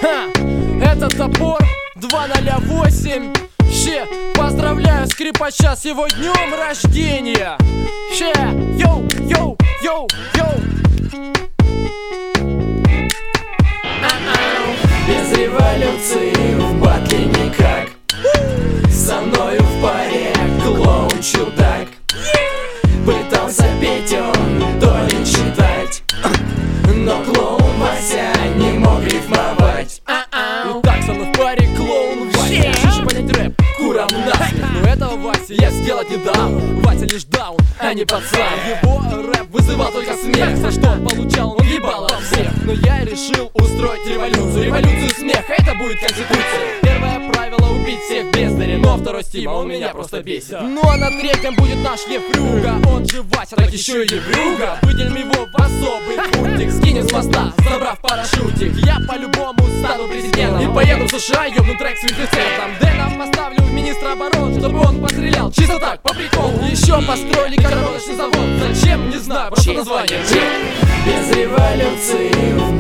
Это топор 208. Поздравляю скрипача с его днем рождения. Йоу, йоу, йоу, йоу. Без революции в батле никак. Со мною в паре клоун-чудак. Пытался петь он, то ли читать, но клоун Вася не мог рифмовать. Итак, со мной в паре клоун Вася. Шише понять рэп, курам насмех. Но этого Вася я сделать не дам. Вася лишь даун, а не пацан. Его рэп вызывал только смех. За что он получал, он ебал от всех. Но я решил устроить революцию. Революцию смеха, это будет конституция. Первое правило — убить всех бездарей. Но второй Стима, он меня просто бесит. Ну а на третьем будет наш Ефрюга. Он же Вася, так еще и Ефрюга. Выделим его в особый пунктик. Скинем с моста, забрав парашютик. Я по-любому стану президентом и поеду в США, ёбну трек с 50 Центом. Дэна поставлю в министра обороны, чтобы он пострелял чисто так, по приколу. Еще построили коробочный завод. Зачем? Не знаю, просто название. Без революции в